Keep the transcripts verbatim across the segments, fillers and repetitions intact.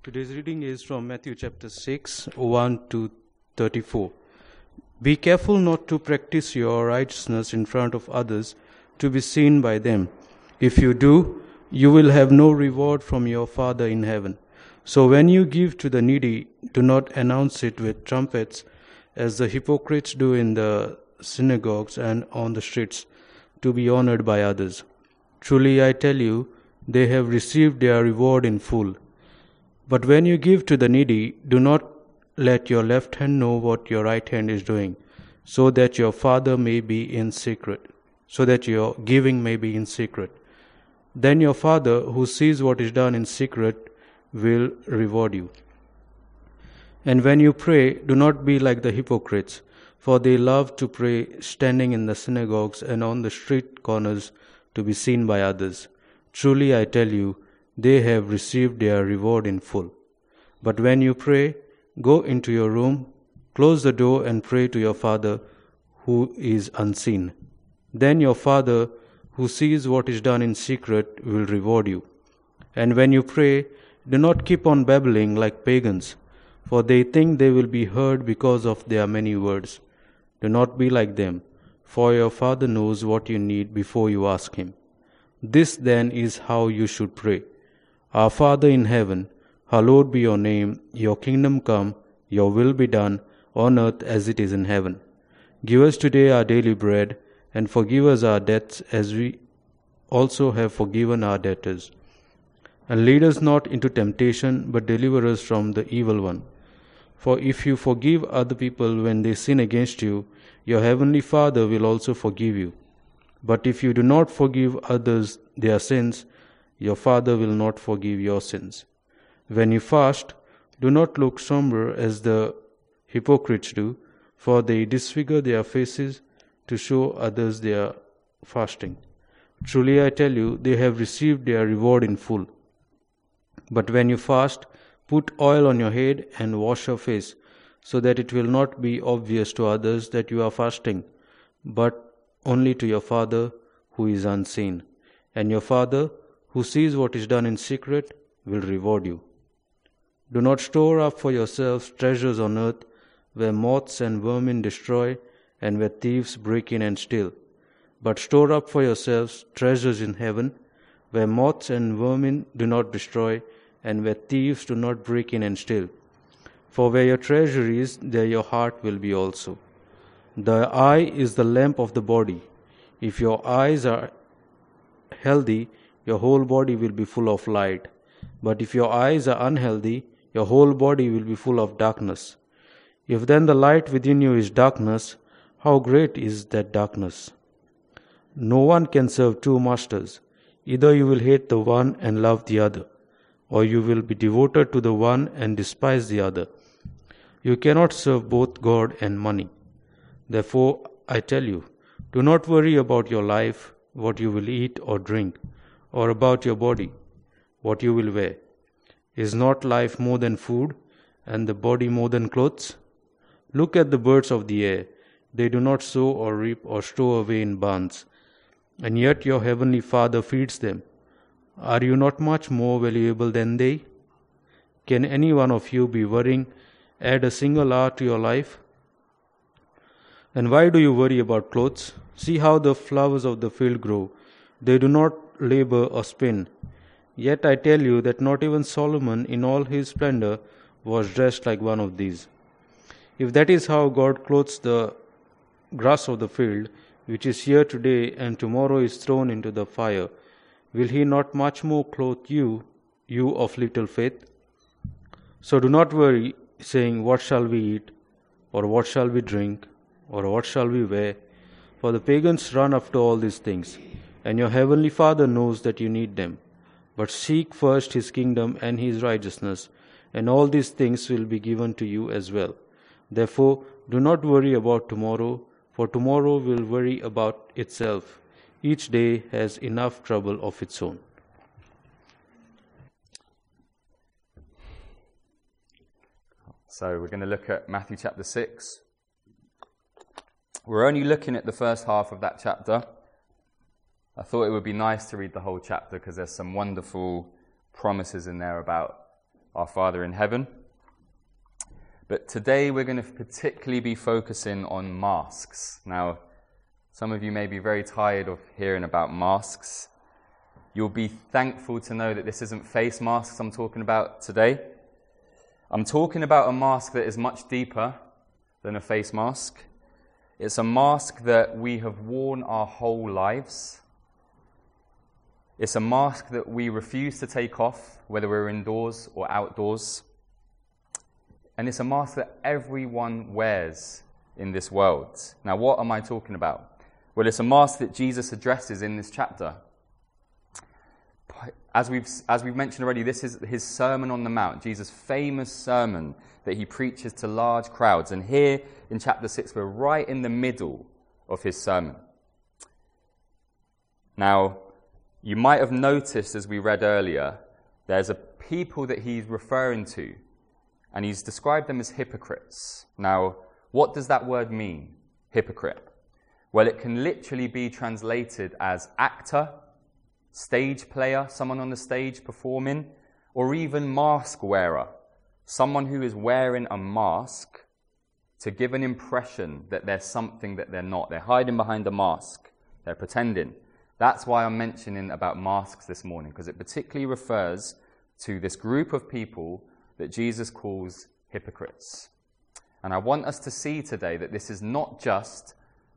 Today's reading is from Matthew chapter six, one to thirty-four. Be careful not to practice your righteousness in front of others to be seen by them. If you do, you will have no reward from your Father in heaven. So when you give to the needy, do not announce it with trumpets, as the hypocrites do in the synagogues and on the streets, to be honored by others. Truly I tell you, they have received their reward in full. But when you give to the needy, do not let your left hand know what your right hand is doing, so that your Father may be in secret, so that your giving may be in secret. Then your Father, who sees what is done in secret, will reward you. And when you pray, do not be like the hypocrites, for they love to pray standing in the synagogues and on the street corners to be seen by others. Truly I tell you, they have received their reward in full. But when you pray, go into your room, close the door and pray to your Father who is unseen. Then your Father, who sees what is done in secret, will reward you. And when you pray, do not keep on babbling like pagans, for they think they will be heard because of their many words. Do not be like them, for your Father knows what you need before you ask Him. This then is how you should pray. Our Father in heaven, hallowed be your name, your kingdom come, your will be done, on earth as it is in heaven. Give us today our daily bread, and forgive us our debts as we also have forgiven our debtors. And lead us not into temptation, but deliver us from the evil one. For if you forgive other people when they sin against you, your heavenly Father will also forgive you. But if you do not forgive others their sins, your Father will not forgive your sins. When you fast, do not look somber as the hypocrites do, for they disfigure their faces to show others they are fasting. Truly I tell you, they have received their reward in full. But when you fast, put oil on your head and wash your face, so that it will not be obvious to others that you are fasting, but only to your Father who is unseen. And your Father, who sees what is done in secret, will reward you. Do not store up for yourselves treasures on earth, where moths and vermin destroy, and where thieves break in and steal. But store up for yourselves treasures in heaven, where moths and vermin do not destroy, and where thieves do not break in and steal. For where your treasure is, there your heart will be also. The eye is the lamp of the body. If your eyes are healthy, your whole body will be full of light. But if your eyes are unhealthy, your whole body will be full of darkness. If then the light within you is darkness, how great is that darkness? No one can serve two masters. Either you will hate the one and love the other, or you will be devoted to the one and despise the other. You cannot serve both God and money. Therefore, I tell you, do not worry about your life, what you will eat or drink, or about your body, what you will wear. Is not life more than food, and the body more than clothes? Look at the birds of the air. They do not sow or reap or store away in barns, and yet your heavenly Father feeds them. Are you not much more valuable than they? Can any one of you be worrying add a single hour to your life? And why do you worry about clothes? See how the flowers of the field grow. They do not labor or spin. Yet I tell you that not even Solomon in all his splendor was dressed like one of these. If that is how God clothes the grass of the field, which is here today and tomorrow is thrown into the fire, will He not much more clothe you, you of little faith? So do not worry, saying, what shall we eat, or what shall we drink, or what shall we wear? For the pagans run after all these things, and your heavenly Father knows that you need them. But seek first His kingdom and His righteousness, and all these things will be given to you as well. Therefore, do not worry about tomorrow, for tomorrow will worry about itself. Each day has enough trouble of its own. So we're going to look at Matthew chapter six. We're only looking at the first half of that chapter. I thought it would be nice to read the whole chapter because there's some wonderful promises in there about our Father in heaven. But today we're going to particularly be focusing on masks. Now, some of you may be very tired of hearing about masks. You'll be thankful to know that this isn't face masks I'm talking about today. I'm talking about a mask that is much deeper than a face mask. It's a mask that we have worn our whole lives. It's a mask that we refuse to take off, whether we're indoors or outdoors. And it's a mask that everyone wears in this world. Now, what am I talking about? Well, it's a mask that Jesus addresses in this chapter. As we've, as we've mentioned already, this is his Sermon on the Mount, Jesus' famous sermon that he preaches to large crowds. And here in chapter six, we're right in the middle of his sermon. Now, you might have noticed, as we read earlier, there's a people that he's referring to, and he's described them as hypocrites. Now, what does that word mean, hypocrite? Well, it can literally be translated as actor, stage player, someone on the stage performing, or even mask wearer, someone who is wearing a mask to give an impression that they're something that they're not. They're hiding behind a mask. They're pretending. That's why I'm mentioning about masks this morning, because it particularly refers to this group of people that Jesus calls hypocrites. And I want us to see today that this is not just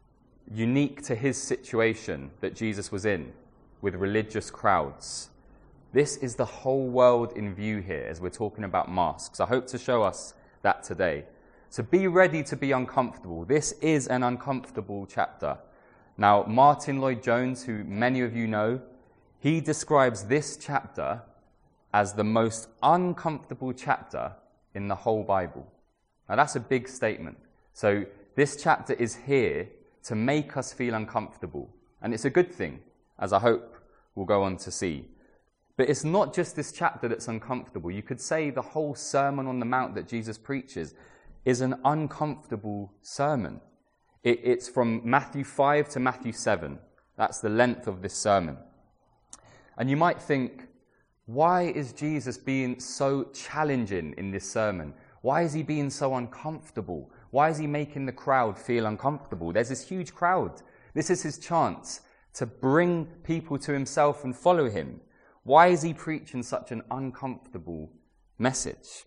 unique to his situation that Jesus was in with religious crowds. This is the whole world in view here as we're talking about masks. I hope to show us that today. So be ready to be uncomfortable. This is an uncomfortable chapter. Now, Martin Lloyd-Jones, who many of you know, he describes this chapter as the most uncomfortable chapter in the whole Bible. Now, that's a big statement. So this chapter is here to make us feel uncomfortable. And it's a good thing, as I hope we'll go on to see. But it's not just this chapter that's uncomfortable. You could say the whole Sermon on the Mount that Jesus preaches is an uncomfortable sermon. It, it's from Matthew five to Matthew seven. That's the length of this sermon. And you might think, why is Jesus being so challenging in this sermon? Why is he being so uncomfortable? Why is he making the crowd feel uncomfortable? There's this huge crowd. This is his chance to bring people to himself and follow him. Why is he preaching such an uncomfortable message?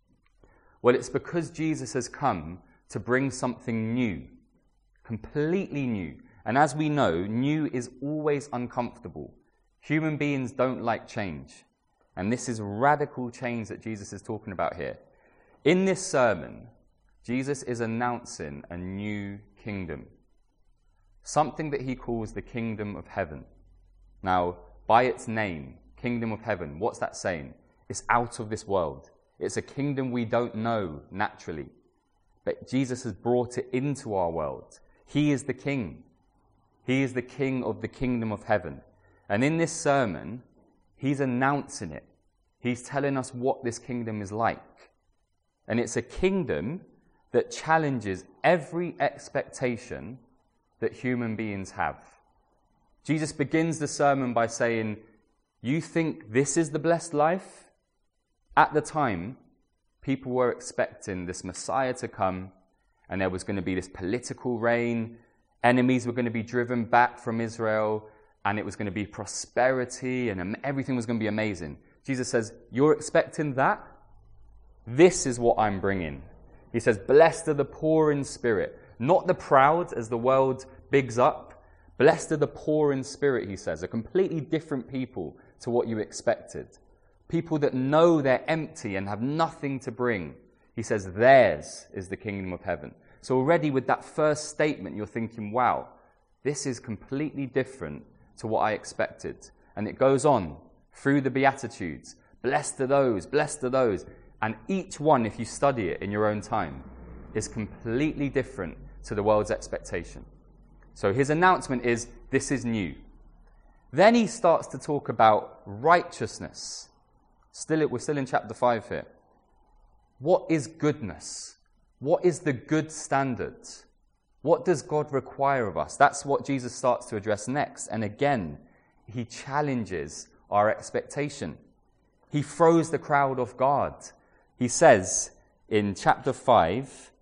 Well, it's because Jesus has come to bring something new, completely new. And as we know, new is always uncomfortable. Human beings don't like change. And this is radical change that Jesus is talking about here. In this sermon, Jesus is announcing a new kingdom, something that he calls the kingdom of heaven. Now, by its name, kingdom of heaven, what's that saying? It's out of this world. It's a kingdom we don't know naturally. But Jesus has brought it into our world. He is the king. He is the king of the kingdom of heaven. And in this sermon, he's announcing it. He's telling us what this kingdom is like. And it's a kingdom that challenges every expectation that human beings have. Jesus begins the sermon by saying, you think this is the blessed life? At the time, people were expecting this Messiah to come, and there was going to be this political reign. Enemies were going to be driven back from Israel, and it was going to be prosperity, and everything was going to be amazing. Jesus says, you're expecting that? This is what I'm bringing. He says, blessed are the poor in spirit, not the proud, as the world bigs up. Blessed are the poor in spirit, he says, a completely different people to what you expected. People that know they're empty and have nothing to bring. He says, theirs is the kingdom of heaven. So already with that first statement, you're thinking, wow, this is completely different to what I expected. And it goes on through the Beatitudes. Blessed are those, blessed are those. And each one, if you study it in your own time, is completely different to the world's expectation. So his announcement is, this is new. Then he starts to talk about righteousness. Still, we're still in chapter five here. What is goodness? What is the good standard? What does God require of us? That's what Jesus starts to address next. And again, he challenges our expectation. He throws the crowd off guard. He says in chapter five,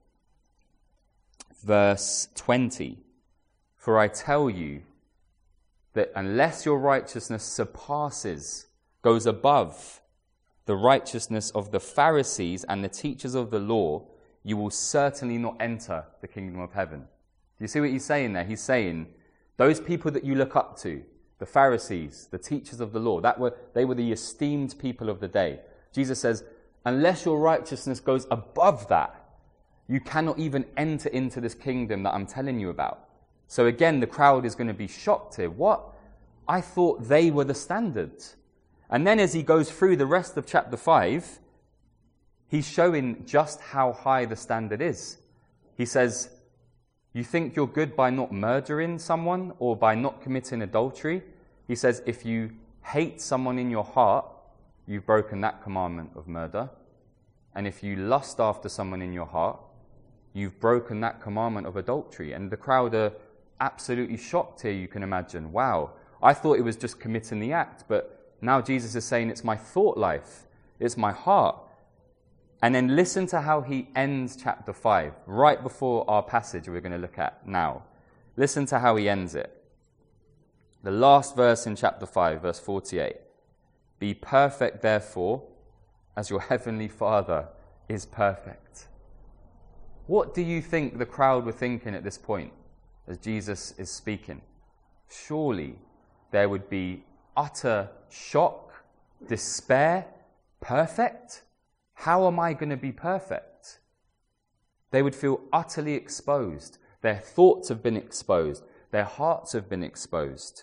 verse twenty, "For I tell you that unless your righteousness surpasses, goes above the righteousness of the Pharisees and the teachers of the law, you will certainly not enter the kingdom of heaven." Do you see what he's saying there? He's saying, those people that you look up to, the Pharisees, the teachers of the law, that were they were the esteemed people of the day. Jesus says, unless your righteousness goes above that, you cannot even enter into this kingdom that I'm telling you about. So again, the crowd is going to be shocked here. What? I thought they were the standard. And then as he goes through the rest of chapter five, he's showing just how high the standard is. He says, you think you're good by not murdering someone or by not committing adultery? He says, if you hate someone in your heart, you've broken that commandment of murder. And if you lust after someone in your heart, you've broken that commandment of adultery. And the crowd are absolutely shocked here, you can imagine. Wow, I thought it was just committing the act, but now Jesus is saying it's my thought life, it's my heart. And then listen to how he ends chapter five, right before our passage we're going to look at now. Listen to how he ends it. The last verse in chapter five, verse forty-eight. Be perfect, therefore, as your heavenly Father is perfect. What do you think the crowd were thinking at this point as Jesus is speaking? Surely there would be utter shock, despair, perfect? How am I going to be perfect? They would feel utterly exposed. Their thoughts have been exposed. Their hearts have been exposed.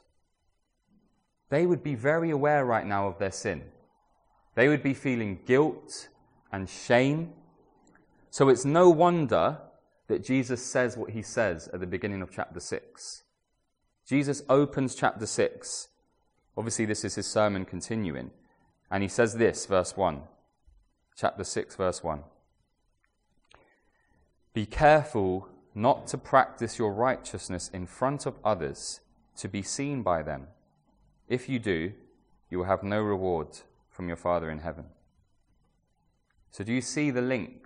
They would be very aware right now of their sin. They would be feeling guilt and shame. So it's no wonder that Jesus says what he says at the beginning of chapter six. Jesus opens chapter six. Obviously, this is his sermon continuing. And he says this, verse one. Chapter six, verse one. Be careful not to practice your righteousness in front of others to be seen by them. If you do, you will have no reward from your Father in heaven. So do you see the link?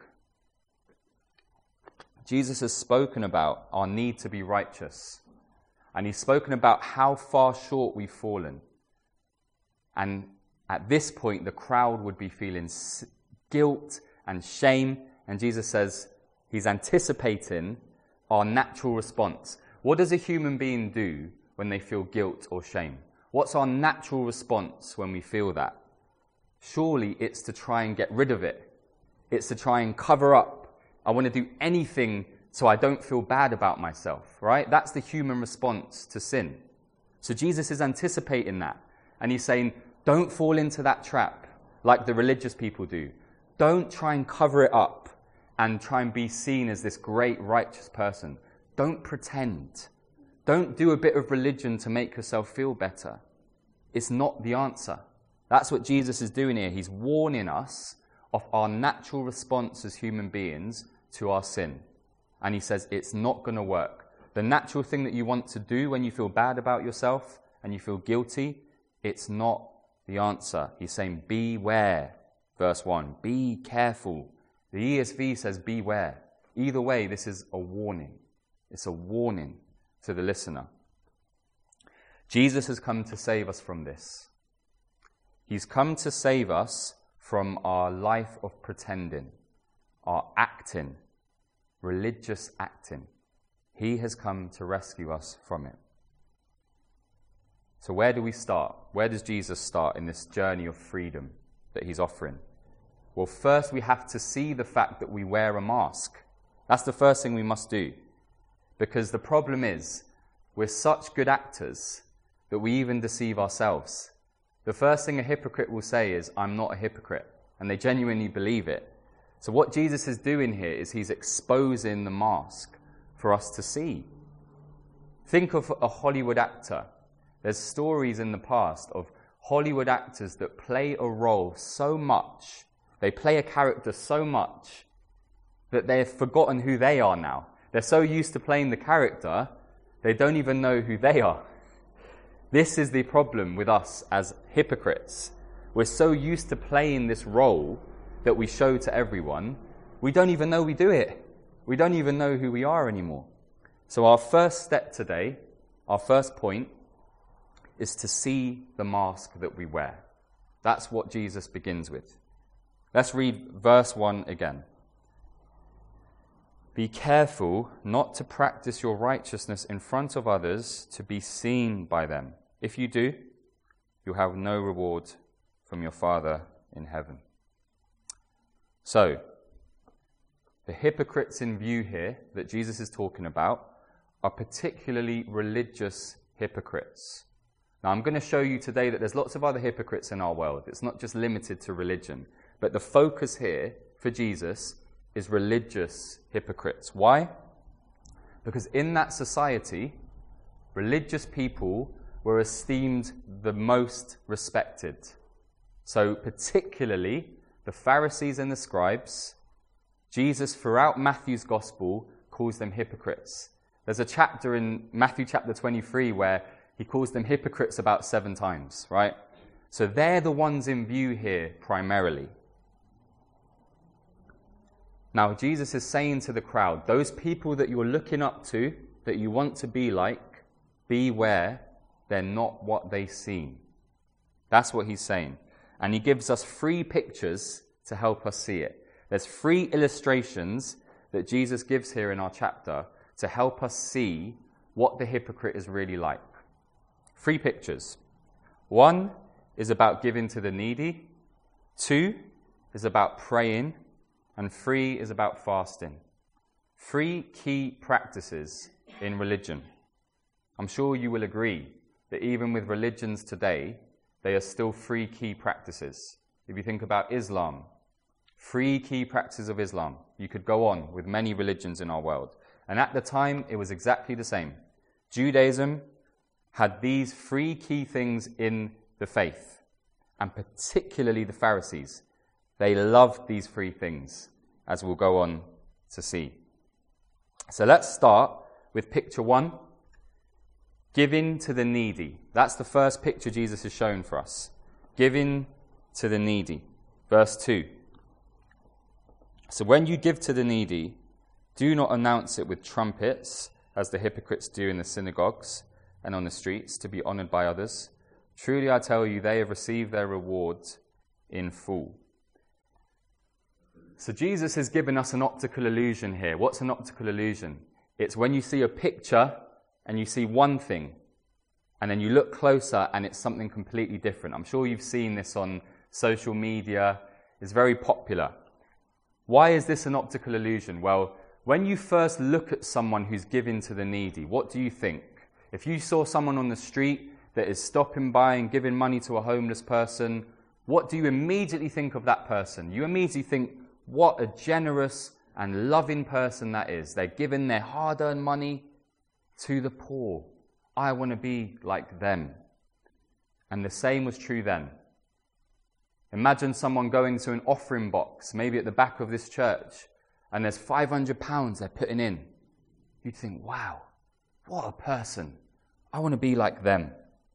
Jesus has spoken about our need to be righteous. And he's spoken about how far short we've fallen. And at this point, the crowd would be feeling guilt and shame. And Jesus says he's anticipating our natural response. What does a human being do when they feel guilt or shame? What's our natural response when we feel that? Surely it's to try and get rid of it. It's to try and cover up. I want to do anything so I don't feel bad about myself, right? That's the human response to sin. So Jesus is anticipating that. And he's saying, don't fall into that trap like the religious people do. Don't try and cover it up and try and be seen as this great righteous person. Don't pretend. Don't do a bit of religion to make yourself feel better. It's not the answer. That's what Jesus is doing here. He's warning us of our natural response as human beings to our sin. And he says it's not going to work. The natural thing that you want to do when you feel bad about yourself and you feel guilty, it's not the answer. He's saying beware. Verse one, be careful. The E S V says beware. Either way, this is a warning. It's a warning to the listener. Jesus has come to save us from this. He's come to save us from our life of pretending, our acting, religious acting. He has come to rescue us from it. So where do we start? Where does Jesus start in this journey of freedom that he's offering? Well, first we have to see the fact that we wear a mask. That's the first thing we must do. Because the problem is, we're such good actors that we even deceive ourselves. The first thing a hypocrite will say is, I'm not a hypocrite. And they genuinely believe it. So what Jesus is doing here is he's exposing the mask for us to see. Think of a Hollywood actor. There's stories in the past of Hollywood actors that play a role so much, they play a character so much, that they've forgotten who they are now. They're so used to playing the character, they don't even know who they are. This is the problem with us as hypocrites. We're so used to playing this role that we show to everyone, we don't even know we do it. We don't even know who we are anymore. So our first step today, our first point, is to see the mask that we wear. That's what Jesus begins with. Let's read verse one again. Be careful not to practice your righteousness in front of others to be seen by them. If you do, you'll have no reward from your Father in heaven. So, the hypocrites in view here that Jesus is talking about are particularly religious hypocrites. Now, I'm going to show you today that there's lots of other hypocrites in our world. It's not just limited to religion. But the focus here for Jesus is religious hypocrites. Why? Because in that society, religious people were esteemed the most respected. So particularly the Pharisees and the scribes, Jesus throughout Matthew's gospel calls them hypocrites. There's a chapter in Matthew chapter twenty-three where he calls them hypocrites about seven times, right? So they're the ones in view here primarily. Now, Jesus is saying to the crowd, those people that you're looking up to, that you want to be like, beware, they're not what they seem. That's what he's saying. And he gives us three pictures to help us see it. There's three illustrations that Jesus gives here in our chapter to help us see what the hypocrite is really like. Three pictures. One is about giving to the needy. Two is about praying. And three is about fasting. Three key practices in religion. I'm sure you will agree that even with religions today, they are still three key practices. If you think about Islam, three key practices of Islam. You could go on with many religions in our world. And at the time, it was exactly the same. Judaism had these three key things in the faith, and particularly the Pharisees. They loved these three things, as we'll go on to see. So let's start with picture one, giving to the needy. That's the first picture Jesus has shown for us. Giving to the needy. Verse two. So when you give to the needy, do not announce it with trumpets, as the hypocrites do in the synagogues and on the streets, to be honored by others. Truly I tell you, they have received their reward in full. So Jesus has given us an optical illusion here. What's an optical illusion? It's when you see a picture and you see one thing, and then you look closer and it's something completely different. I'm sure you've seen this on social media. It's very popular. Why is this an optical illusion? Well, when you first look at someone who's giving to the needy, what do you think? If you saw someone on the street that is stopping by and giving money to a homeless person, what do you immediately think of that person? You immediately think, what a generous and loving person that is. They're giving their hard-earned money to the poor. I want to be like them. And the same was true then. Imagine someone going to an offering box, maybe at the back of this church, and there's five hundred pounds they're putting in. You'd think, wow, what a person. I want to be like them.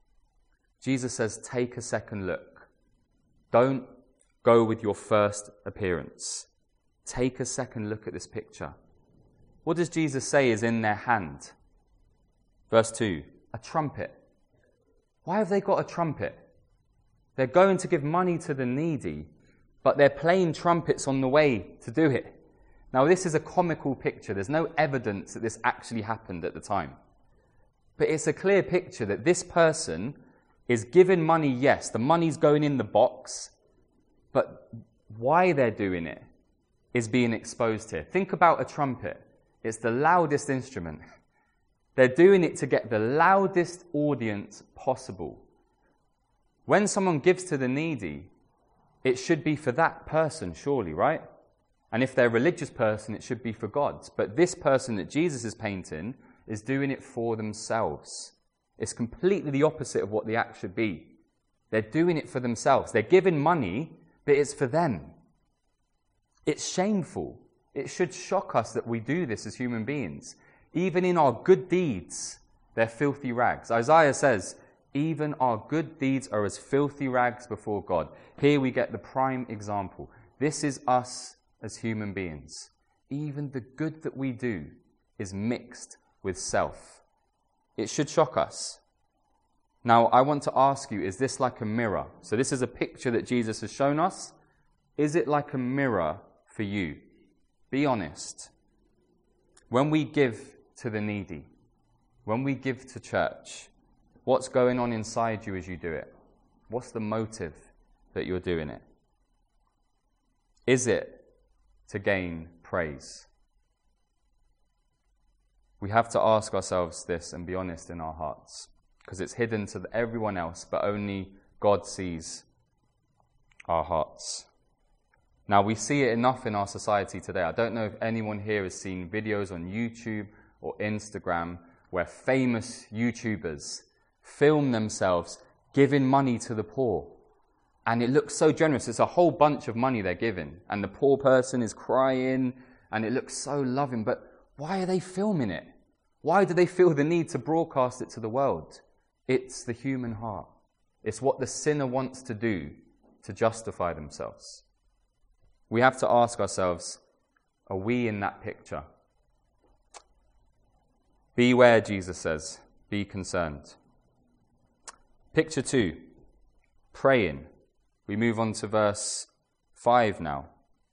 Jesus says, take a second look. Don't go with your first appearance. Take a second look at this picture. What does Jesus say is in their hand? Verse two, a trumpet. Why have they got a trumpet? They're going to give money to the needy, but they're playing trumpets on the way to do it. Now, this is a comical picture. There's no evidence that this actually happened at the time. But it's a clear picture that this person is given money, yes, the money's going in the box, but why they're doing it is being exposed here. Think about a trumpet. It's the loudest instrument. They're doing it to get the loudest audience possible. When someone gives to the needy, it should be for that person, surely, right? And if they're a religious person, it should be for God. But this person that Jesus is painting is doing it for themselves. It's completely the opposite of what the act should be. They're doing it for themselves. They're giving money, but it's for them. It's shameful. It should shock us that we do this as human beings. Even in our good deeds, they're filthy rags. Isaiah says, Even our good deeds are as filthy rags before God. Here we get the prime example. This is us as human beings. Even the good that we do is mixed with self. It should shock us. Now, I want to ask you, is this like a mirror? So this is a picture that Jesus has shown us. Is it like a mirror for you? Be honest. When we give to the needy, when we give to church, what's going on inside you as you do it? What's the motive that you're doing it? Is it to gain praise? We have to ask ourselves this and be honest in our hearts, because it's hidden to everyone else, but only God sees our hearts. Now, we see it enough in our society today. I don't know if anyone here has seen videos on YouTube or Instagram where famous YouTubers film themselves giving money to the poor. And it looks so generous. It's a whole bunch of money they're giving. And the poor person is crying, and it looks so loving. But why are they filming it? Why do they feel the need to broadcast it to the world? It's the human heart. It's what the sinner wants to do to justify themselves. We have to ask ourselves, are we in that picture? Beware, Jesus says. Be concerned. Picture two, praying. We move on to verse five now.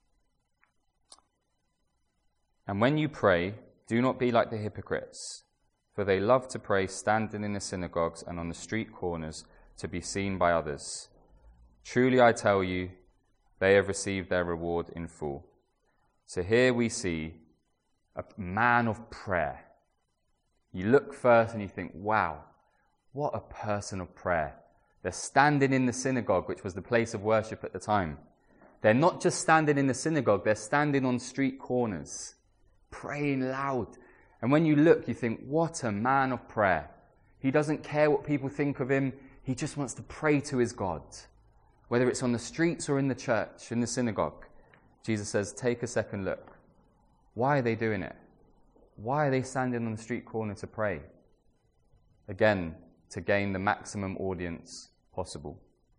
And when you pray, do not be like the hypocrites, for they love to pray standing in the synagogues and on the street corners to be seen by others. Truly I tell you, they have received their reward in full. So here we see a man of prayer. You look first and you think, wow, what a person of prayer. They're standing in the synagogue, which was the place of worship at the time. They're not just standing in the synagogue, they're standing on street corners, praying loud. And when you look, you think, what a man of prayer. He doesn't care what people think of him. He just wants to pray to his God. Whether it's on the streets or in the church, in the synagogue. Jesus says, take a second look. Why are they doing it? Why are they standing on the street corner to pray? Again, to gain the maximum audience possible.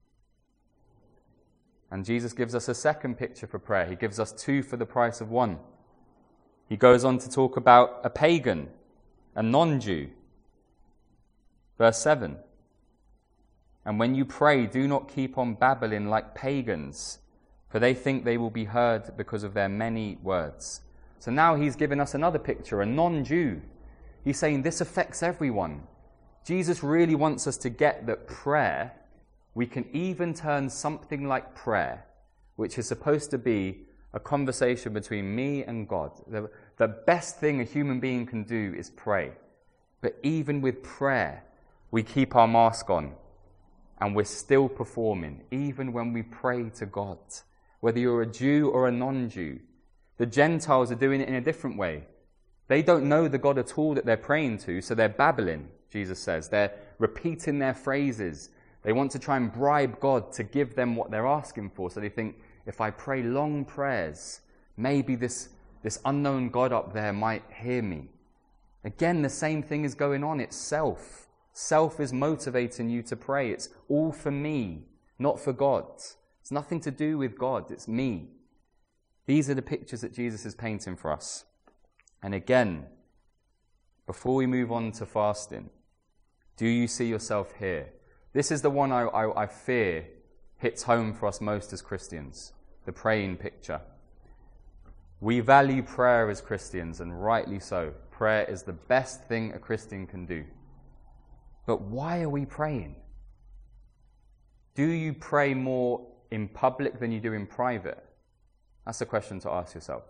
And Jesus gives us a second picture for prayer. He gives us two for the price of one. He goes on to talk about a pagan, a non-Jew. Verse seven. And when you pray, do not keep on babbling like pagans, for they think they will be heard because of their many words. So now he's given us another picture, a non-Jew. He's saying this affects everyone. Jesus really wants us to get that prayer, we can even turn something like prayer, which is supposed to be a conversation between me and God. The, the best thing a human being can do is pray. But even with prayer, we keep our mask on. And we're still performing, even when we pray to God. Whether you're a Jew or a non-Jew. The Gentiles are doing it in a different way. They don't know the God at all that they're praying to, so they're babbling, Jesus says. They're repeating their phrases. They want to try and bribe God to give them what they're asking for. So they think, if I pray long prayers, maybe this, this unknown God up there might hear me. Again, the same thing is going on. It's self. Self is motivating you to pray. It's all for me, not for God. It's nothing to do with God. It's me. These are the pictures that Jesus is painting for us. And again, before we move on to fasting, do you see yourself here? This is the one I, I, I fear hits home for us most as Christians, the praying picture. We value prayer as Christians, and rightly so. Prayer is the best thing a Christian can do. But why are we praying? Do you pray more in public than you do in private? That's a question to ask yourself.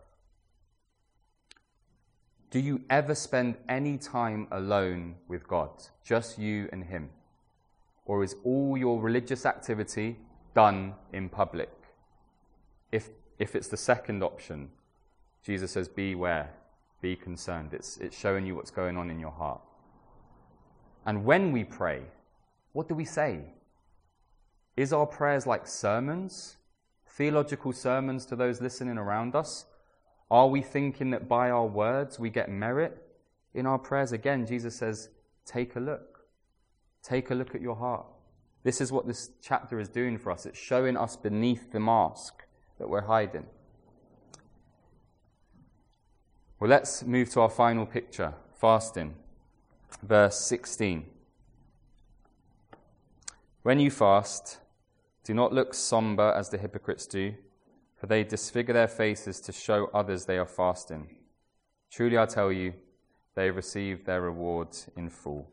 Do you ever spend any time alone with God, just you and Him? Or is all your religious activity done in public? If, if it's the second option, Jesus says, beware, be concerned. It's, it's showing you what's going on in your heart. And when we pray, what do we say? Is our prayers like sermons? Theological sermons to those listening around us? Are we thinking that by our words we get merit in our prayers? Again, Jesus says, take a look. Take a look at your heart. This is what this chapter is doing for us. It's showing us beneath the mask that we're hiding. Well, let's move to our final picture, fasting. Verse sixteen. When you fast, do not look somber as the hypocrites do, for they disfigure their faces to show others they are fasting. Truly I tell you, they have received their rewards in full.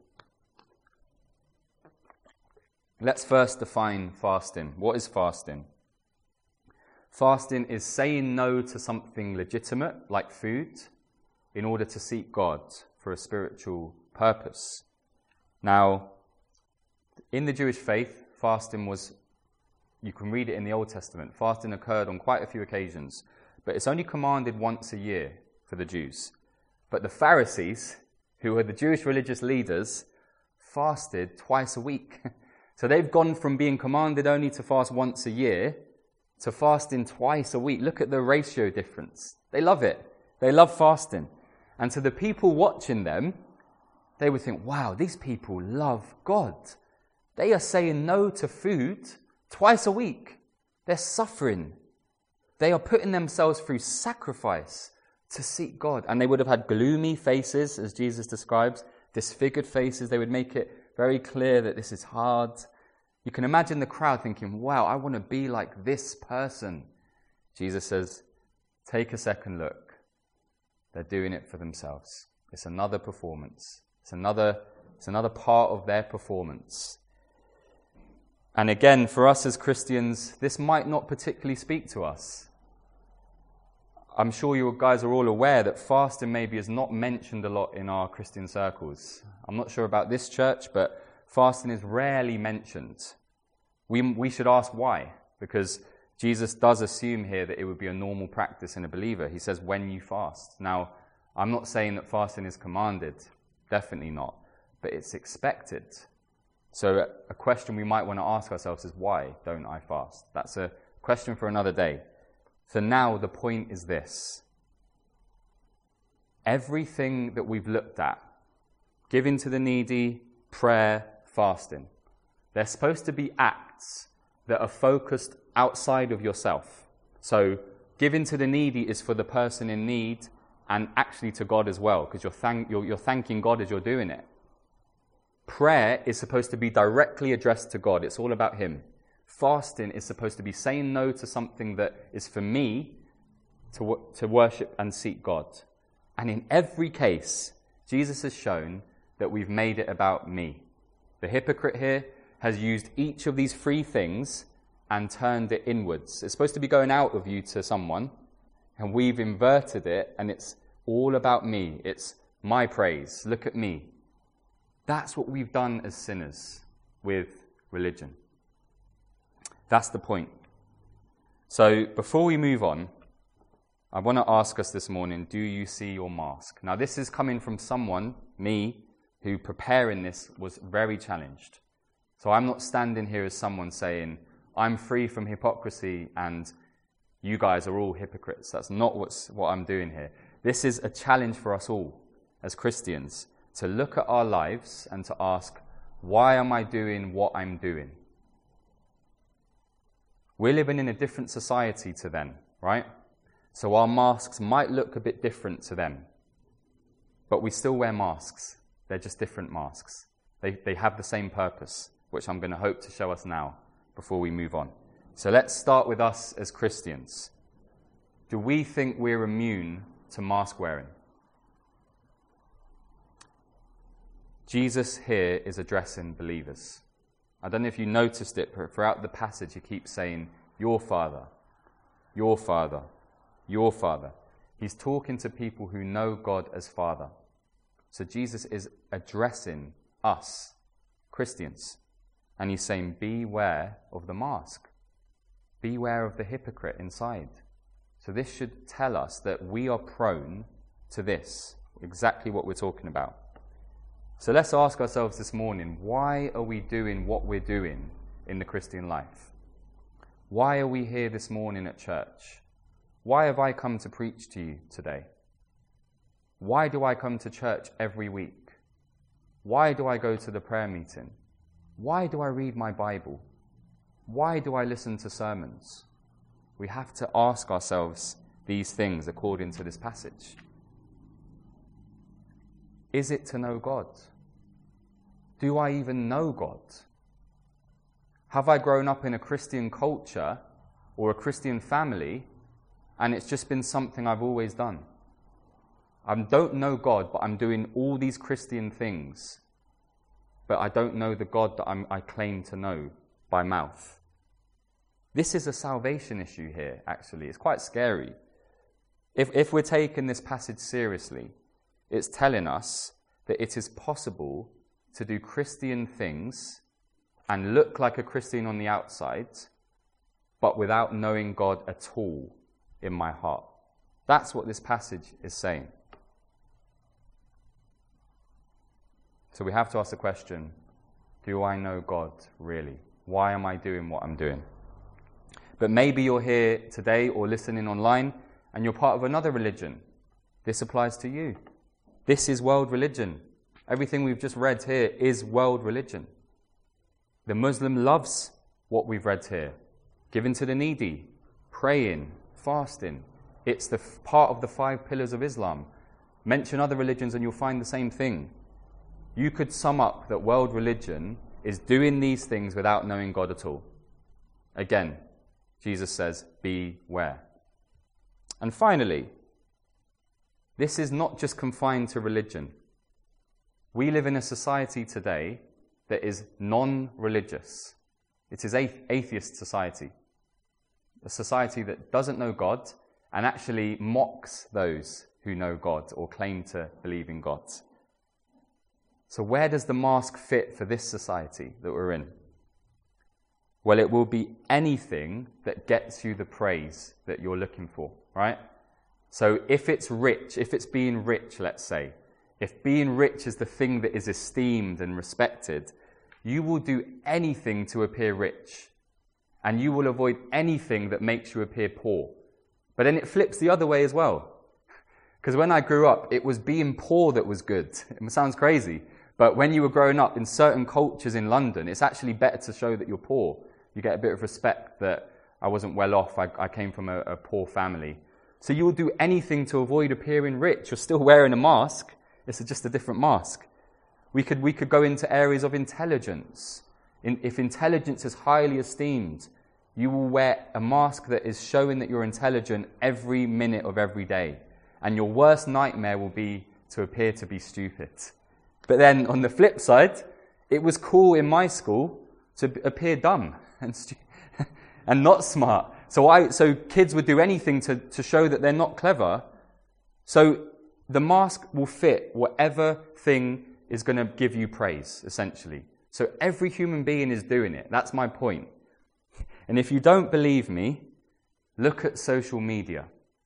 Let's first define fasting. What is fasting? Fasting is saying no to something legitimate, like food, in order to seek God for a spiritual purpose. Now, in the Jewish faith, fasting was, you can read it in the Old Testament, fasting occurred on quite a few occasions, but it's only commanded once a year for the Jews. But the Pharisees, who were the Jewish religious leaders, fasted twice a week. So they've gone from being commanded only to fast once a year to fasting twice a week. Look at the ratio difference. They love it. They love fasting. And to the people watching them, they would think, wow, these people love God. They are saying no to food twice a week. They're suffering. They are putting themselves through sacrifice to seek God. And they would have had gloomy faces, as Jesus describes, disfigured faces. They would make it very clear that this is hard. You can imagine the crowd thinking, wow, I want to be like this person. Jesus says, take a second look. They're doing it for themselves. It's another performance. It's another, it's another part of their performance. And again, for us as Christians, this might not particularly speak to us. I'm sure you guys are all aware that fasting maybe is not mentioned a lot in our Christian circles. I'm not sure about this church, but fasting is rarely mentioned. We, we should ask why, because Jesus does assume here that it would be a normal practice in a believer. He says, when you fast. Now, I'm not saying that fasting is commanded. Definitely not. But it's expected. So a question we might want to ask ourselves is, why don't I fast? That's a question for another day. For now, the point is this. Everything that we've looked at, giving to the needy, prayer, fasting, they're supposed to be acts that are focused outside of yourself. So giving to the needy is for the person in need and actually to God as well, because you're, thank, you're, you're thanking God as you're doing it. Prayer is supposed to be directly addressed to God. It's all about Him. Fasting is supposed to be saying no to something that is for me to, to worship and seek God. And in every case, Jesus has shown that we've made it about me. The hypocrite here has used each of these three things and turned it inwards. It's supposed to be going out of you to someone, and we've inverted it, and it's all about me. It's my praise. Look at me. That's what we've done as sinners with religion. That's the point. So before we move on, I want to ask us this morning, do you see your mask? Now this is coming from someone, me, who preparing this was very challenged. So I'm not standing here as someone saying, I'm free from hypocrisy and you guys are all hypocrites. That's not what's, what I'm doing here. This is a challenge for us all as Christians to look at our lives and to ask, why am I doing what I'm doing? We're living in a different society to them, right? So our masks might look a bit different to them. But we still wear masks. They're just different masks. They, they have the same purpose, which I'm going to hope to show us now before we move on. So let's start with us as Christians. Do we think we're immune to mask wearing? Jesus here is addressing believers. I don't know if you noticed it, but throughout the passage he keeps saying, your Father, your Father, your Father. He's talking to people who know God as Father. So Jesus is addressing us, Christians. And he's saying, beware of the mask. Beware of the hypocrite inside. So this should tell us that we are prone to this, exactly what we're talking about. So let's ask ourselves this morning, why are we doing what we're doing in the Christian life? Why are we here this morning at church? Why have I come to preach to you today? Why do I come to church every week? Why do I go to the prayer meeting? Why do I read my Bible? Why do I listen to sermons? We have to ask ourselves these things according to this passage. Is it to know God? Do I even know God? Have I grown up in a Christian culture or a Christian family and it's just been something I've always done? I don't know God, but I'm doing all these Christian things, but I don't know the God that I'm, I claim to know by mouth. This is a salvation issue here, actually. It's quite scary. If, if we're taking this passage seriously, it's telling us that it is possible to do Christian things and look like a Christian on the outside, but without knowing God at all in my heart. That's what this passage is saying. So we have to ask the question, do I know God really? Why am I doing what I'm doing? But maybe you're here today or listening online and you're part of another religion. This applies to you. This is world religion. Everything we've just read here is world religion. The Muslim loves what we've read here. Giving to the needy, praying, fasting. It's the f- part of the five pillars of Islam. Mention other religions and you'll find the same thing. You could sum up that world religion is doing these things without knowing God at all. Again, Jesus says, beware. And finally, this is not just confined to religion. We live in a society today that is non-religious. It is an atheist society. A society that doesn't know God and actually mocks those who know God or claim to believe in God. So where does the mask fit for this society that we're in? Well, it will be anything that gets you the praise that you're looking for, right? So if it's rich, if it's being rich, let's say, if being rich is the thing that is esteemed and respected, you will do anything to appear rich. And you will avoid anything that makes you appear poor. But then it flips the other way as well. Because when I grew up, it was being poor that was good. It sounds crazy. But when you were growing up in certain cultures in London, it's actually better to show that you're poor. You get a bit of respect that I wasn't well off. I, I came from a, a poor family. So you will do anything to avoid appearing rich. You're still wearing a mask. It's just a different mask. We could, we could go into areas of intelligence. In, if intelligence is highly esteemed, you will wear a mask that is showing that you're intelligent every minute of every day. And your worst nightmare will be to appear to be stupid. But then on the flip side, it was cool in my school to b- appear dumb and stu- and not smart. So I, so kids would do anything to, to show that they're not clever. So the mask will fit whatever thing is going to give you praise, essentially. So every human being is doing it. That's my point. And if you don't believe me, look at social media.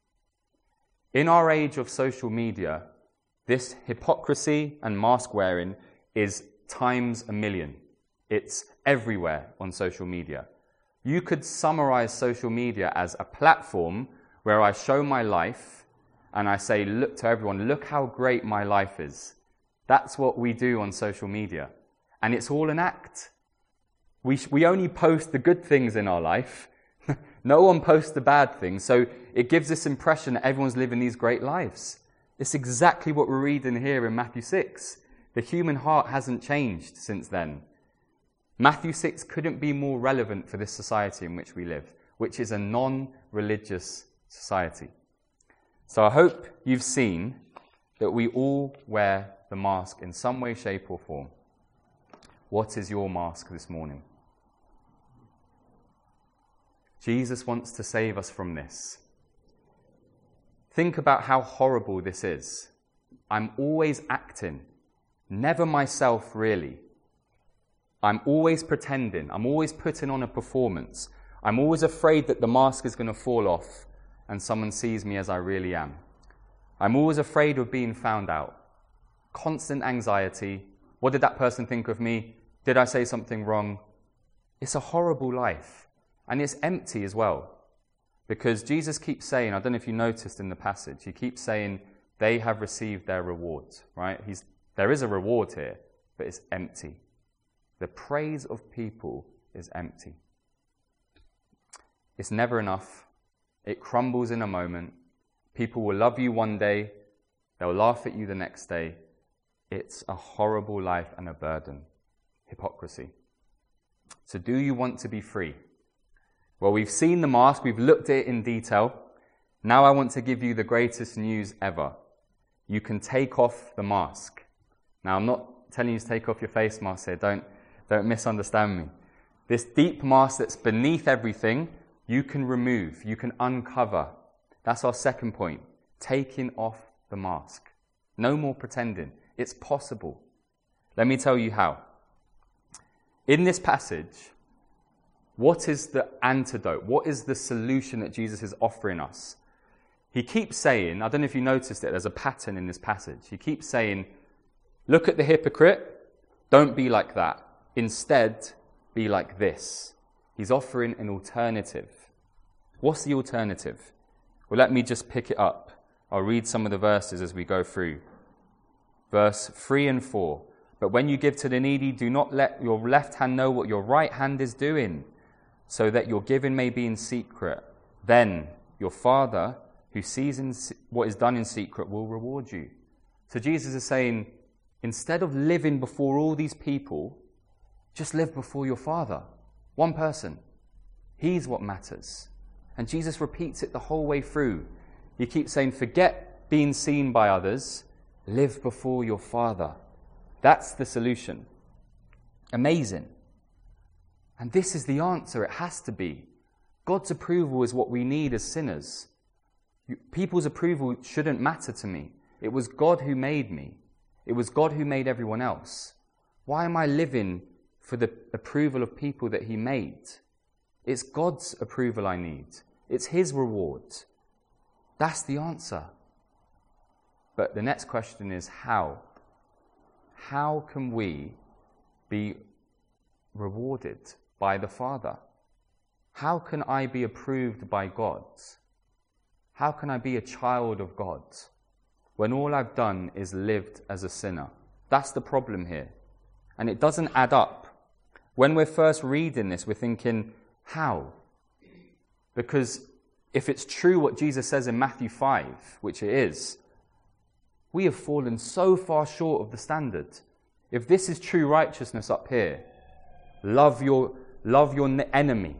In our age of social media, this hypocrisy and mask wearing is times a million. It's everywhere on social media. You could summarize social media as a platform where I show my life and I say, look to everyone, look how great my life is. That's what we do on social media. And it's all an act. We, sh- we only post the good things in our life. No one posts the bad things. So it gives this impression that everyone's living these great lives. It's exactly what we're reading here in Matthew six. The human heart hasn't changed since then. Matthew six couldn't be more relevant for this society in which we live, which is a non-religious society. So I hope you've seen that we all wear the mask in some way, shape or form. What is your mask this morning? Jesus wants to save us from this. Think about how horrible this is. I'm always acting, never myself really. I'm always pretending. I'm always putting on a performance. I'm always afraid that the mask is going to fall off and someone sees me as I really am. I'm always afraid of being found out. Constant anxiety. What did that person think of me? Did I say something wrong? It's a horrible life. And it's empty as well. Because Jesus keeps saying, I don't know if you noticed in the passage, he keeps saying, they have received their reward, right? He's, there is a reward here, but it's empty. The praise of people is empty. It's never enough. It crumbles in a moment. People will love you one day. They'll laugh at you the next day. It's a horrible life and a burden. Hypocrisy. So do you want to be free? Well, we've seen the mask. We've looked at it in detail. Now I want to give you the greatest news ever. You can take off the mask. Now, I'm not telling you to take off your face mask here. Don't, don't misunderstand me. This deep mask that's beneath everything, you can remove. You can uncover. That's our second point. Taking off the mask. No more pretending. It's possible. Let me tell you how. In this passage, what is the antidote? What is the solution that Jesus is offering us? He keeps saying, I don't know if you noticed it, there's a pattern in this passage. He keeps saying, look at the hypocrite, don't be like that. Instead, be like this. He's offering an alternative. What's the alternative? Well, let me just pick it up. I'll read some of the verses as we go through. Verse three and four. But when you give to the needy, do not let your left hand know what your right hand is doing, so that your giving may be in secret. Then your Father, who sees in what is done in secret, will reward you. So Jesus is saying, instead of living before all these people, just live before your Father. One person. He's what matters. And Jesus repeats it the whole way through. He keeps saying, forget being seen by others. Live before your Father. That's the solution. Amazing. And this is the answer. It has to be. God's approval is what we need as sinners. People's approval shouldn't matter to me. It was God who made me. It was God who made everyone else. Why am I living for the approval of people that He made? It's God's approval I need. It's His reward. That's the answer. But the next question is how? How can we be rewarded by the Father? How can I be approved by God? How can I be a child of God when all I've done is lived as a sinner? That's the problem here. And it doesn't add up. When we're first reading this, we're thinking, how? Because if it's true what Jesus says in Matthew five, which it is, we have fallen so far short of the standard. If this is true righteousness up here, love your, love your enemy.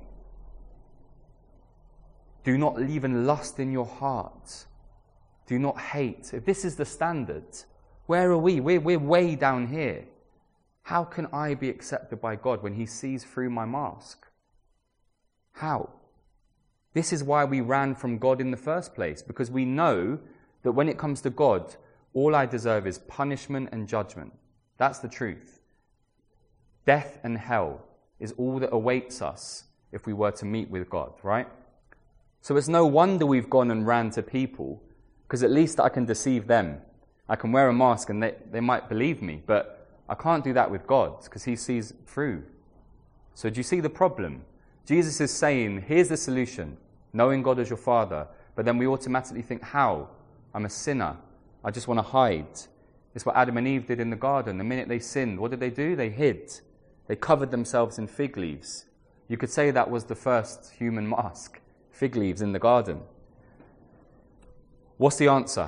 Do not even lust in your heart. Do not hate. If this is the standard, where are we? We're, we're way down here. How can I be accepted by God when He sees through my mask? How? This is why we ran from God in the first place, because we know that when it comes to God, all I deserve is punishment and judgment. That's the truth. Death and hell is all that awaits us if we were to meet with God, right? So it's no wonder we've gone and ran to people, because at least I can deceive them. I can wear a mask and they, they might believe me, but I can't do that with God because He sees through. So do you see the problem? Jesus is saying, here's the solution, knowing God as your Father, but then we automatically think, how? I'm a sinner. I just want to hide. It's what Adam and Eve did in the garden. The minute they sinned, what did they do? They hid. They covered themselves in fig leaves. You could say that was the first human mask. Fig leaves in the garden. What's the answer?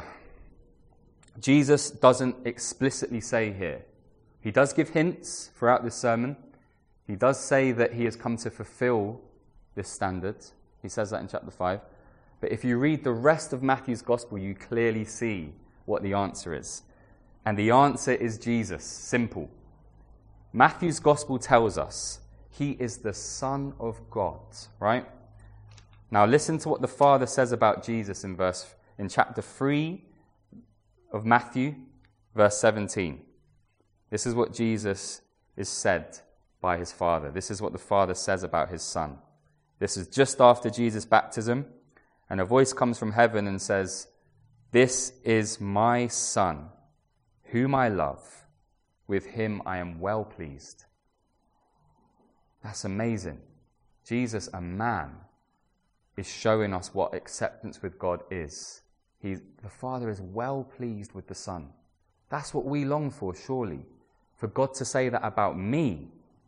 Jesus doesn't explicitly say here. He does give hints throughout this sermon. He does say that He has come to fulfill this standard. He says that in chapter five. But if you read the rest of Matthew's gospel, you clearly see what the answer is. And the answer is Jesus. Simple. Matthew's gospel tells us He is the Son of God, right? Now listen to what the Father says about Jesus in verse in chapter three of Matthew, verse seventeen. This is what Jesus is said by His Father. This is what the Father says about His Son. This is just after Jesus' baptism, and a voice comes from heaven and says, "This is my Son, whom I love. With Him I am well pleased." That's amazing. Jesus, a man, is showing us what acceptance with God is. He, the Father is well pleased with the Son. That's what we long for, surely. For God to say that about me,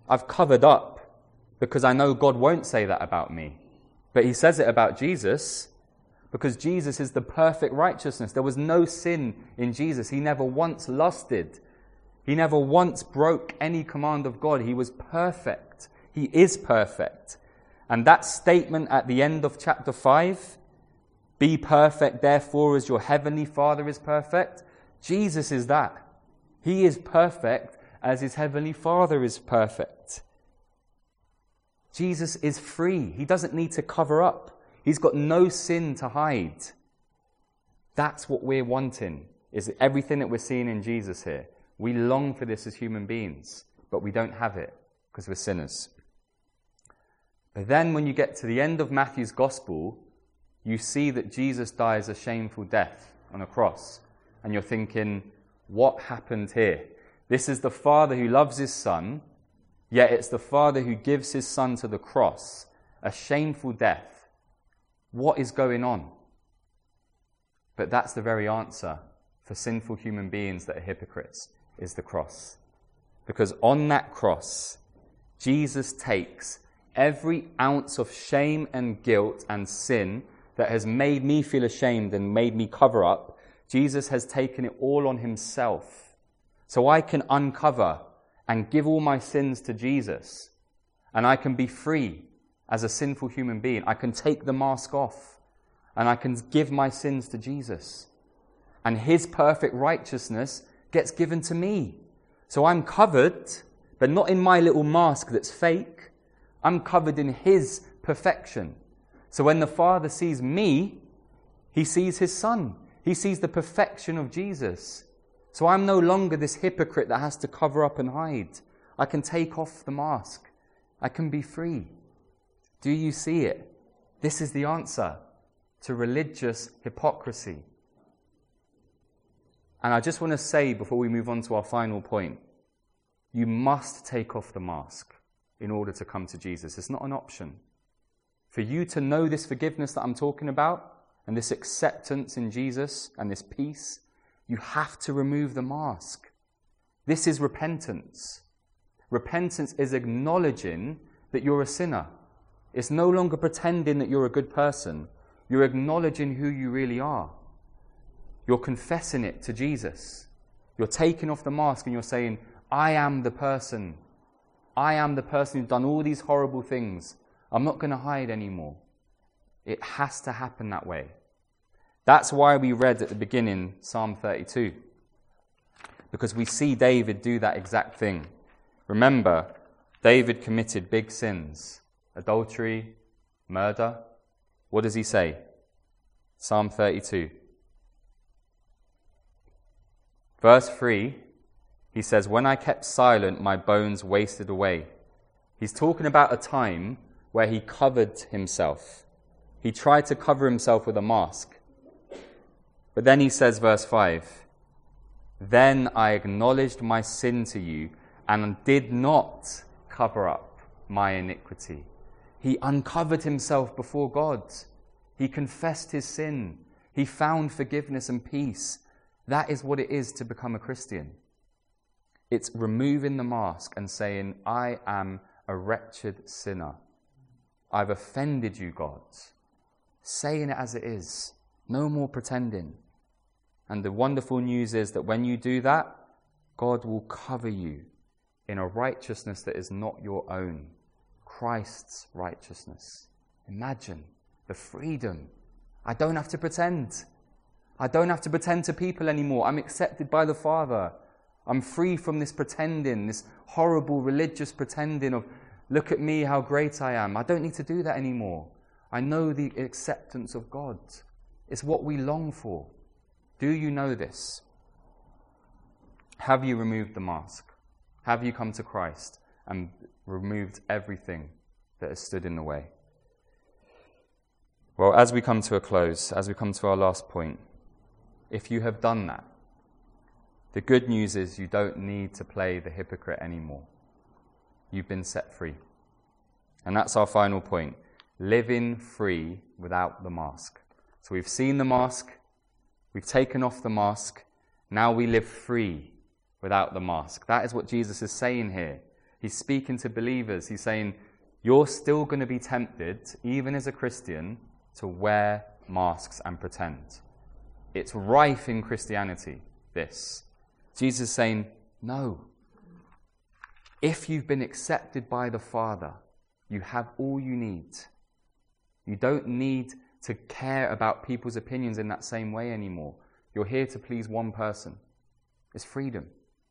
I've covered up because I know God won't say that about me. But he says it about Jesus because Jesus is the perfect righteousness. There was no sin in Jesus. He never once lusted. He never once broke any command of God. He was perfect. He is perfect. And that statement at the end of chapter five, be perfect, therefore, as your heavenly Father is perfect, Jesus is that. He is perfect as his heavenly Father is perfect. Jesus is free. He doesn't need to cover up. He's got no sin to hide. That's what we're wanting, is everything that we're seeing in Jesus here. We long for this as human beings, but we don't have it because we're sinners. But then when you get to the end of Matthew's Gospel, you see that Jesus dies a shameful death on a cross. And you're thinking, what happened here? This is the Father who loves his Son, yet it's the Father who gives his Son to the cross, a shameful death. What is going on? But that's the very answer for sinful human beings that are hypocrites, is the cross. Because on that cross, Jesus takes every ounce of shame and guilt and sin that has made me feel ashamed and made me cover up. Jesus has taken it all on himself. So I can uncover and give all my sins to Jesus. And I can be free as a sinful human being. I can take the mask off. And I can give my sins to Jesus. And his perfect righteousness gets given to me. So I'm covered, but not in my little mask that's fake. I'm covered in his perfection. So when the Father sees me, he sees his Son. He sees the perfection of Jesus. So I'm no longer this hypocrite that has to cover up and hide. I can take off the mask. I can be free. Do you see it? This is the answer to religious hypocrisy. And I just want to say, before we move on to our final point, you must take off the mask in order to come to Jesus. It's not an option. For you to know this forgiveness that I'm talking about, and this acceptance in Jesus, and this peace, you have to remove the mask. This is repentance. Repentance is acknowledging that you're a sinner. It's no longer pretending that you're a good person. You're acknowledging who you really are. You're confessing it to Jesus. You're taking off the mask and you're saying, I am the person. I am the person who's done all these horrible things. I'm not going to hide anymore. It has to happen that way. That's why we read at the beginning Psalm thirty-two. Because we see David do that exact thing. Remember, David committed big sins. Adultery, murder. What does he say? Psalm thirty-two. Verse three, he says, when I kept silent, my bones wasted away. He's talking about a time where he covered himself. He tried to cover himself with a mask. But then he says, verse five, then I acknowledged my sin to you and did not cover up my iniquity. He uncovered himself before God. He confessed his sin. He found forgiveness and peace. That is what it is to become a Christian. It's removing the mask and saying, I am a wretched sinner. I've offended you, God. Saying it as it is. No more pretending. And the wonderful news is that when you do that, God will cover you in a righteousness that is not your own. Christ's righteousness. Imagine the freedom. I don't have to pretend. I don't have to pretend to people anymore. I'm accepted by the Father. I'm free from this pretending, this horrible religious pretending of, look at me, how great I am. I don't need to do that anymore. I know the acceptance of God. It's what we long for. Do you know this? Have you removed the mask? Have you come to Christ and removed everything that has stood in the way? Well, as we come to a close, as we come to our last point, if you have done that, the good news is you don't need to play the hypocrite anymore. You've been set free. And that's our final point. Living free without the mask. So we've seen the mask. We've taken off the mask. Now we live free without the mask. That is what Jesus is saying here. He's speaking to believers. He's saying, you're still going to be tempted, even as a Christian, to wear masks and pretend. It's rife in Christianity, this. Jesus is saying, no. If you've been accepted by the Father, you have all you need. You don't need to care about people's opinions in that same way anymore. You're here to please one person. It's freedom.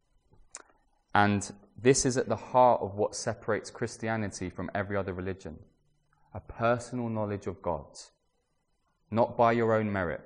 And this is at the heart of what separates Christianity from every other religion. A personal knowledge of God, not by your own merit.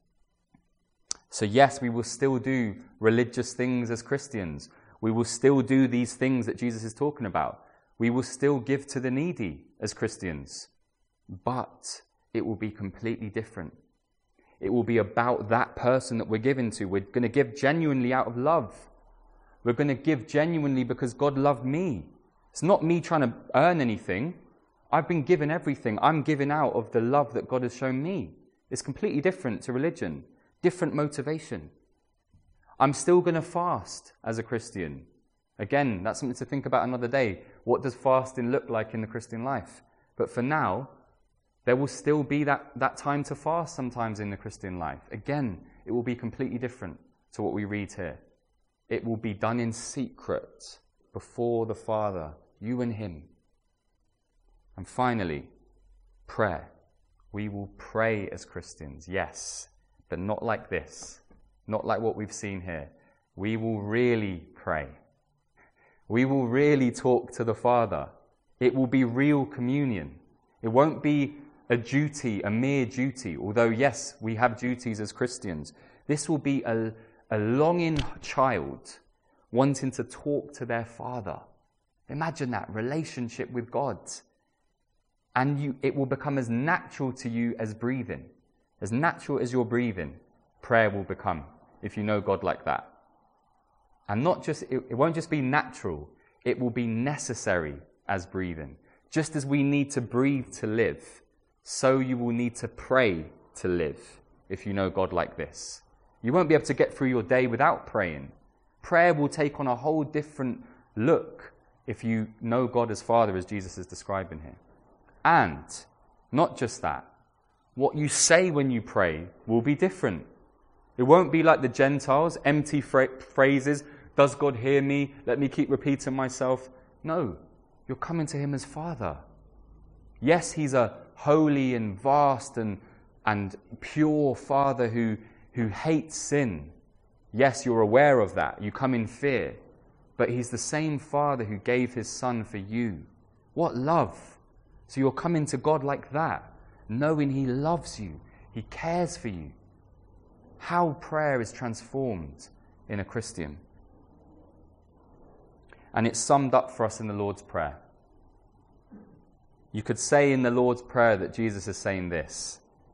So yes, we will still do religious things as Christians. We will still do these things that Jesus is talking about. We will still give to the needy as Christians. But it will be completely different. It will be about that person that we're giving to. We're going to give genuinely out of love. We're going to give genuinely because God loved me. It's not me trying to earn anything. I've been given everything. I'm giving out of the love that God has shown me. It's completely different to religion. Different motivation. I'm still going to fast as a Christian. Again, that's something to think about another day. What does fasting look like in the Christian life? But for now, there will still be that, that time to fast sometimes in the Christian life. Again, it will be completely different to what we read here. It will be done in secret before the Father, you and Him. And finally, prayer. We will pray as Christians, yes, but not like this, not like what we've seen here. We will really pray. We will really talk to the Father. It will be real communion. It won't be a duty, a mere duty, although yes, we have duties as Christians. This will be a, a longing child wanting to talk to their Father. Imagine that relationship with God. And you, it will become as natural to you as breathing. As natural as your breathing, prayer will become, if you know God like that. And not just, it, it won't just be natural, it will be necessary as breathing. Just as we need to breathe to live, so you will need to pray to live, if you know God like this. You won't be able to get through your day without praying. Prayer will take on a whole different look if you know God as Father, as Jesus is describing here. And not just that, what you say when you pray will be different. It won't be like the Gentiles, empty fra- phrases. Does God hear me? Let me keep repeating myself. No, you're coming to Him as Father. Yes, He's a holy and vast and, and pure Father who, who hates sin. Yes, you're aware of that. You come in fear. But He's the same Father who gave His Son for you. What love! So you're coming to God like that, knowing He loves you. He cares for you. How prayer is transformed in a Christian. And it's summed up for us in the Lord's Prayer. You could say in the Lord's Prayer that Jesus is saying this.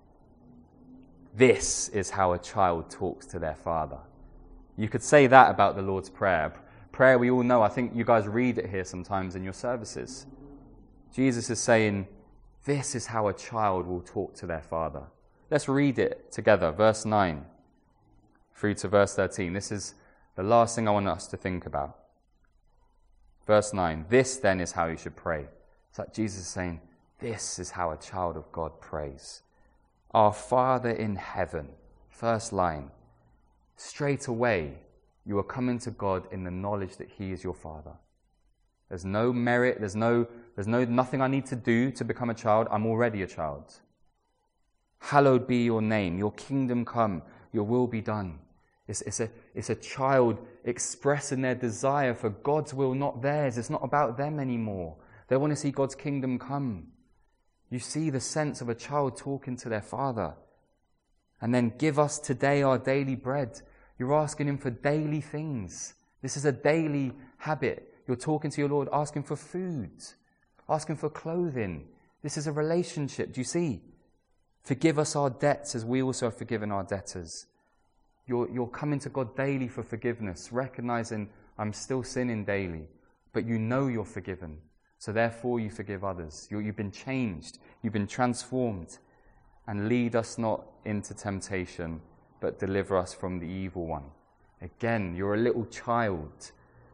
This is how a child talks to their father. You could say that about the Lord's Prayer. Prayer we all know. I think you guys read it here sometimes in your services. Jesus is saying, this is how a child will talk to their father. Let's read it together, verse nine through to verse thirteen. This is the last thing I want us to think about. Verse nine, this then is how you should pray. It's like Jesus is saying, this is how a child of God prays. Our Father in heaven, first line, straight away you are coming to God in the knowledge that He is your Father. There's no merit, there's no, there's no nothing I need to do to become a child. I'm already a child. Hallowed be your name, your kingdom come, your will be done. It's, it's, a, it's a child expressing their desire for God's will, not theirs. It's not about them anymore. They want to see God's kingdom come. You see the sense of a child talking to their father. And then, give us today our daily bread. You're asking Him for daily things. This is a daily habit. You're talking to your Lord, asking for food, asking for clothing. This is a relationship. Do you see? Forgive us our debts as we also have forgiven our debtors. You're, you're coming to God daily for forgiveness, recognizing I'm still sinning daily, but you know you're forgiven. So therefore you forgive others. You're, you've been changed. You've been transformed. And lead us not into temptation, but deliver us from the evil one. Again, you're a little child.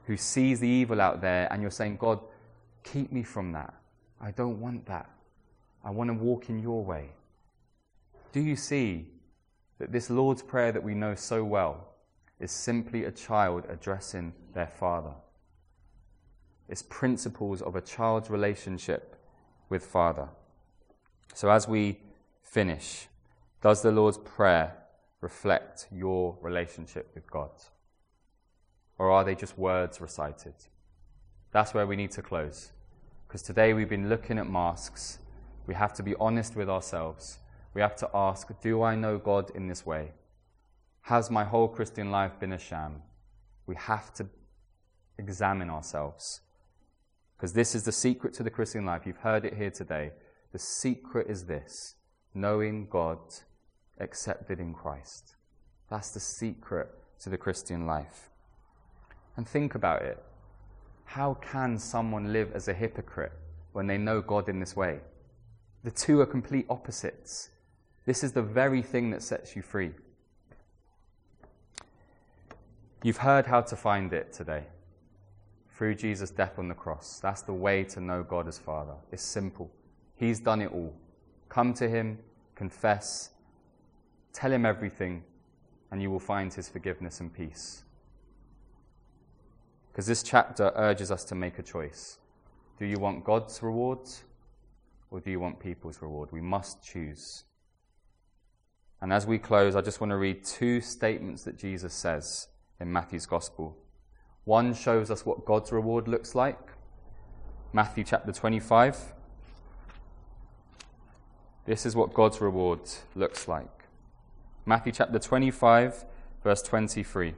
who sees the evil out there, and you're saying, God, keep me from that. I don't want that. I want to walk in your way. Do you see that this Lord's Prayer that we know so well is simply a child addressing their father? It's principles of a child's relationship with Father. So as we finish, does the Lord's Prayer reflect your relationship with God? Or are they just words recited? That's where we need to close. Because today we've been looking at masks. We have to be honest with ourselves. We have to ask, do I know God in this way? Has my whole Christian life been a sham? We have to examine ourselves. Because this is the secret to the Christian life. You've heard it here today. The secret is this: knowing God, accepted in Christ. That's the secret to the Christian life. And think about it. How can someone live as a hypocrite when they know God in this way? The two are complete opposites. This is the very thing that sets you free. You've heard how to find it today. Through Jesus' death on the cross. That's the way to know God as Father. It's simple. He's done it all. Come to him, confess, tell him everything, and you will find his forgiveness and peace. Because this chapter urges us to make a choice. Do you want God's rewards, or do you want people's reward? We must choose. And as we close, I just want to read two statements that Jesus says in Matthew's Gospel. One shows us what God's reward looks like. Matthew chapter twenty-five. This is what God's reward looks like. Matthew chapter twenty-five, verse twenty-three.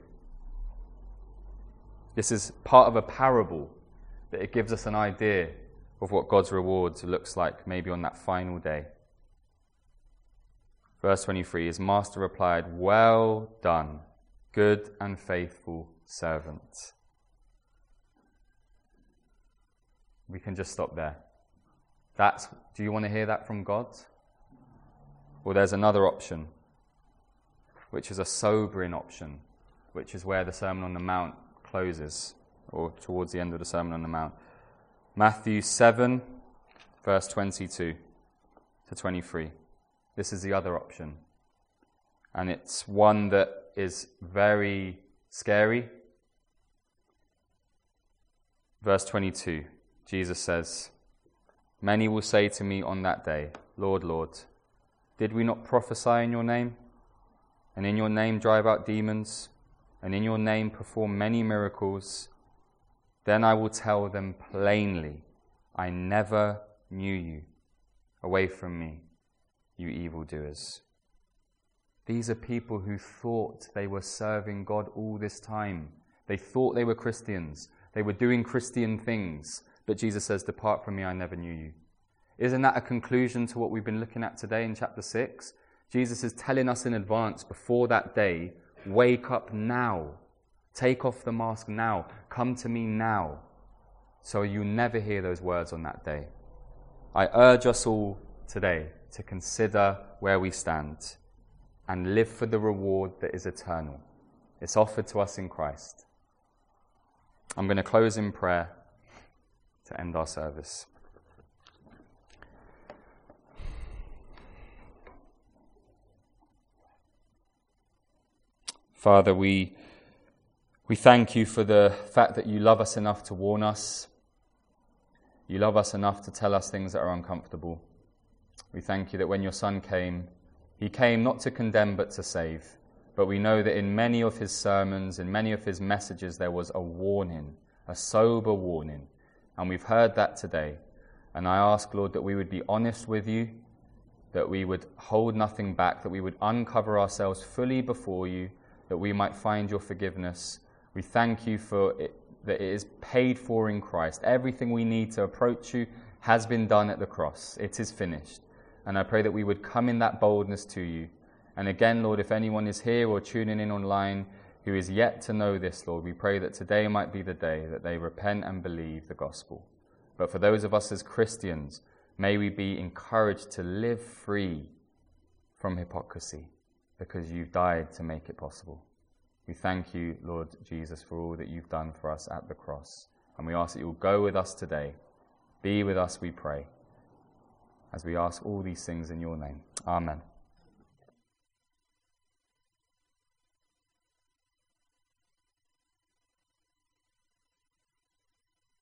This is part of a parable, that it gives us an idea of what God's reward looks like, maybe on that final day. Verse twenty-three, his master replied, "Well done, good and faithful servant." We can just stop there. That's, do you want to hear that from God? Well, there's another option, which is a sobering option, which is where the Sermon on the Mount closes, or towards the end of the Sermon on the Mount. Matthew seven, verse twenty-two to twenty-three. This is the other option. And it's one that is very scary. Verse twenty-two, Jesus says, "Many will say to me on that day, 'Lord, Lord, did we not prophesy in your name? And in your name drive out demons? And in your name perform many miracles?' Then I will tell them plainly, 'I never knew you. Away from me, you evildoers.'" These are people who thought they were serving God all this time. They thought they were Christians. They were doing Christian things. But Jesus says, "Depart from me, I never knew you." Isn't that a conclusion to what we've been looking at today in chapter six? Jesus is telling us in advance, before that day, wake up now. Take off the mask now. Come to me now. So you never hear those words on that day. I urge us all today to consider where we stand and live for the reward that is eternal. It's offered to us in Christ. I'm going to close in prayer to end our service. Father, we we thank you for the fact that you love us enough to warn us. You love us enough to tell us things that are uncomfortable. We thank you that when your Son came, he came not to condemn but to save. But we know that in many of his sermons, in many of his messages, there was a warning, a sober warning. And we've heard that today. And I ask, Lord, that we would be honest with you, that we would hold nothing back, that we would uncover ourselves fully before you, that we might find your forgiveness. We thank you for it, that it is paid for in Christ. Everything we need to approach you has been done at the cross. It is finished. And I pray that we would come in that boldness to you. And again, Lord, if anyone is here or tuning in online who is yet to know this, Lord, we pray that today might be the day that they repent and believe the gospel. But for those of us as Christians, may we be encouraged to live free from hypocrisy, because you died to make it possible. We thank you, Lord Jesus, for all that you've done for us at the cross. And we ask that you'll go with us today. Be with us, we pray, as we ask all these things in your name. Amen.